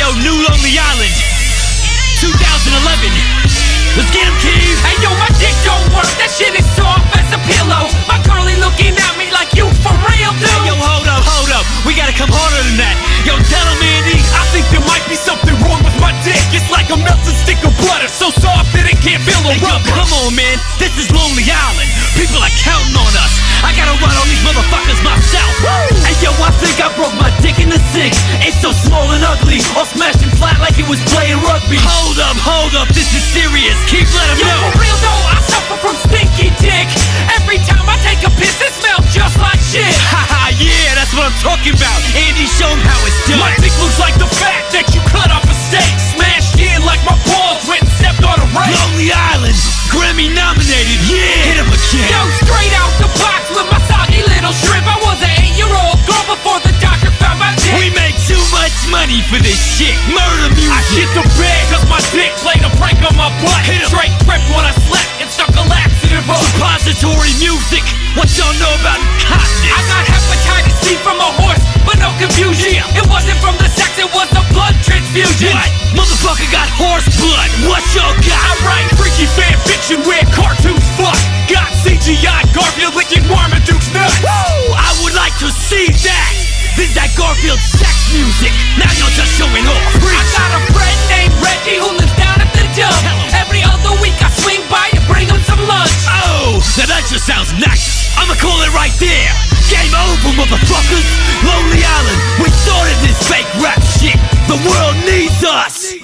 yo, New Lonely Island, 2011. Let's get him, Keith. Hey yo, my dick don't work, that shit is soft as a pillow. My girlie looking at me like you for real, dude. Hey yo, hold up, we gotta come harder than that. Yo, tell him, Andy, I think there might be something wrong with my dick. It's like a melted stick of butter, so soft that it can't feel a hey, yo, rubber. come on, man, this is Lonely Island. People are counting on us. I gotta run on these motherfuckers myself. Woo! Hey yo, I think I broke my dick in the sink. It's so small and ugly, all smashed and flat like it was playing rugby. Hold up, this is serious. Keep letting Yo, know. for real though, I suffer from stinky dick. Every time I take a piss, it smells just like shit. Haha, yeah, that's what I'm talking about. Andy, show him how it's done. My dick looks like the fat that you cut off a steak. Smashed in like my balls went and stepped on a rake. Lonely Island, Grammy nominated. Yeah, hit him again. Yo, straight out the box with my soggy little shrimp. I was an 8-year-old girl before the doctor found my dick. We make too much money for this shit. Murder music. I shit the bed cause my dick played a prank on my butt. Hit 'em. Straight tripped when I slept and stuck a laxative up. Suppository music. What y'all know about incontinence? I got hepatitis C from a horse, but no confusion. It wasn't from the sex, it was a blood transfusion. What? Motherfucker got horse blood. What y'all I got? write freaky fan fiction where cartoons fuck. Got CGI Garfield licking Marmaduke's nuts. Woo! I would like to see that. This is that Garfield sex music. Now you're just showing off. I got a friend named Reggie who lives down at the dump. Tell him. Every other week I swing by and bring him some lunch. Oh, now that just sounds nice. I'ma call it right there. Game over, motherfuckers. Lonely Island, we started this fake rap shit. The world needs us.